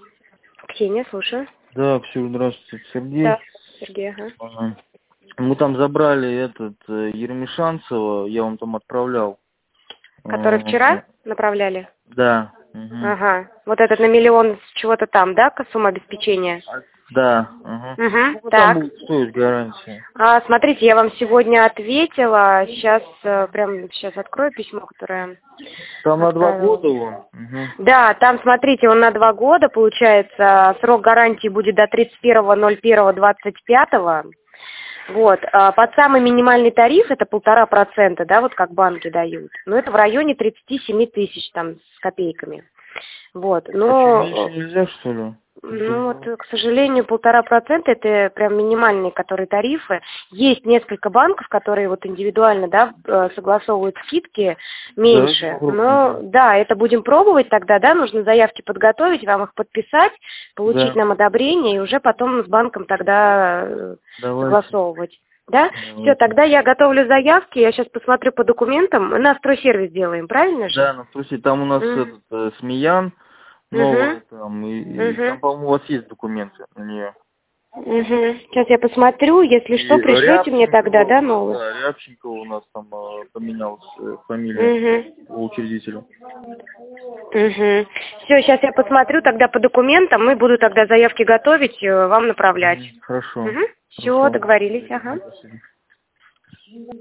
Ксения, слушаю. Да, Ксюша, здравствуйте, Сергей. Да, Сергей, ага. Ага. Мы там забрали Ермешанцева, я вам там отправлял. Который вчера направляли? Да. Угу. Ага. Вот этот на миллион с чего-то там, да, сумма обеспечения? Да. Угу. Угу. Ну, Так. там будет стоить гарантия. Смотрите, я вам сегодня ответила. Сейчас сейчас открою письмо, которое Там на 2 отправила. года он. Угу. Да, там, смотрите, он на 2 года, получается, срок гарантии будет до 31.01.25. Вот, под самый минимальный тариф это 1,5%, да, вот как банки дают. Но это в районе 37 тысяч там с копейками. Вот, но... Меньше нельзя, что ли? Ну вот, к сожалению, 1,5% это прям минимальные, которые тарифы. Есть несколько банков, которые вот индивидуально, да, согласовывают скидки меньше. Но да, это будем пробовать тогда, да, нужно заявки подготовить, вам их подписать, получить нам одобрение и уже потом с банком тогда согласовывать. Да? Все, тогда я готовлю заявки, я сейчас посмотрю по документам. Мы на стройсервис делаем, правильно же? Да, на стройсервис. Там у нас Смеян новый, там, и там, по-моему, у вас есть документы на нее. Сейчас я посмотрю, если что, пришлете мне тогда, да, новый? Да, Рябченкова у нас там поменялась фамилия у учредителя. Все, сейчас я посмотрю тогда по документам и буду тогда заявки готовить, вам направлять. Хорошо. Все, договорились, ага.